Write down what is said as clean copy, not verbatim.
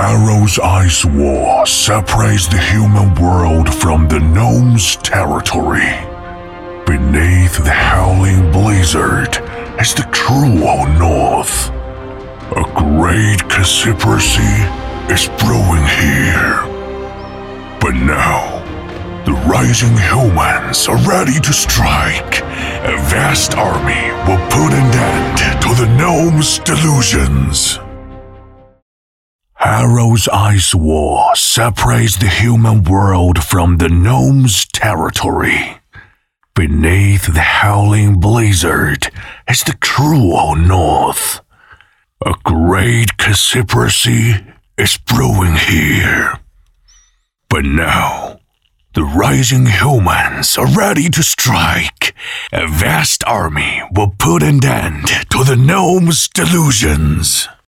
Harrow's Ice Wall separates the human world from the gnomes' territory. Beneath the howling blizzard is the cruel north. A great conspiracy is brewing here. But now, the rising humans are ready to strike. A vast army will put an end to the gnomes' delusions. Harrow's Ice Wall separates the human world from the gnomes' territory. Beneath the howling blizzard is the cruel north. A great conspiracy is brewing here. But now, the rising humans are ready to strike. A vast army will put an end to the gnomes' delusions.